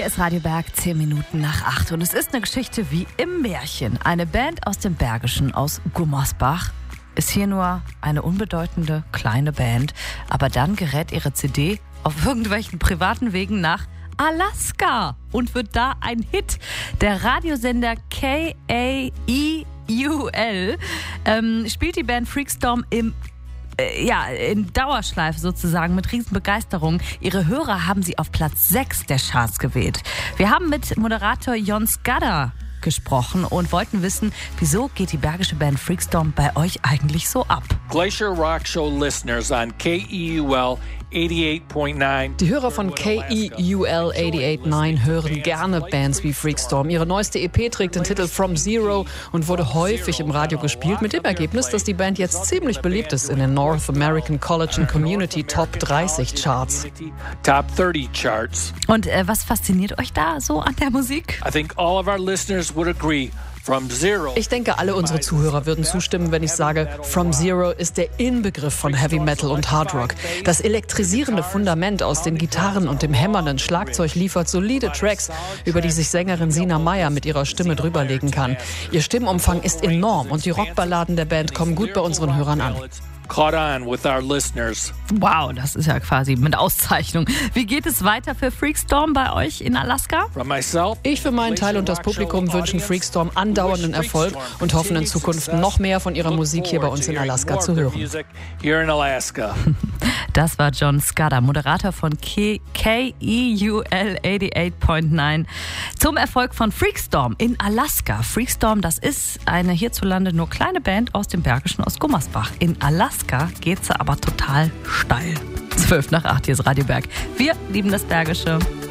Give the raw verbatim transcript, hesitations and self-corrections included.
Hier ist Radio Berg, zehn Minuten nach acht. Und es ist eine Geschichte wie im Märchen. Eine Band aus dem Bergischen, aus Gummersbach, ist hier nur eine unbedeutende kleine Band. Aber dann gerät ihre C D auf irgendwelchen privaten Wegen nach Alaska und wird da ein Hit. Der Radiosender K A E U L ähm, spielt die Band Freakstorm im Ja, in Dauerschleife sozusagen, mit Riesenbegeisterung. Ihre Hörer haben sie auf Platz sechs der Charts gewählt. Wir haben mit Moderator Jon Skadda gesprochen und wollten wissen, wieso geht die bergische Band Freakstorm bei euch eigentlich so ab? Glacier Rock Show listeners on K E U L achtundachtzig Komma neun. Die Hörer von K E U L achtundachtzig Komma neun hören gerne Bands wie Freakstorm. Ihre neueste E P trägt den Titel From Zero und wurde häufig im Radio gespielt, mit dem Ergebnis, dass die Band jetzt ziemlich beliebt ist in den North American College and Community Top dreißig Charts. Top thirty charts. Und äh, was fasziniert euch da so an der Musik? I think all of our listeners would agree. From Zero. Ich denke, alle unsere Zuhörer würden zustimmen, wenn ich sage, From Zero ist der Inbegriff von Heavy Metal und Hard Rock. Das elektrisierende Fundament aus den Gitarren und dem hämmernden Schlagzeug liefert solide Tracks, über die sich Sängerin Sina Meyer mit ihrer Stimme drüberlegen kann. Ihr Stimmumfang ist enorm und die Rockballaden der Band kommen gut bei unseren Hörern an. Caught on with our listeners. Wow, das ist ja quasi mit Auszeichnung. Wie geht es weiter für Freakstorm bei euch in Alaska? From myself, Ich für meinen Teil und das Publikum wünschen Freakstorm andauernden Erfolg und hoffen in Zukunft noch mehr von ihrer Musik hier bei uns in Alaska zu hören. Here in Alaska. Das war Jon Skadda, Moderator von K E U L achtundachtzig Komma neun. Zum Erfolg von Freakstorm in Alaska. Freakstorm, das ist eine hierzulande nur kleine Band aus dem Bergischen, aus Gummersbach. In Alaska geht sie aber total steil. zwölf nach acht, hier ist Radio Berg. Wir lieben das Bergische.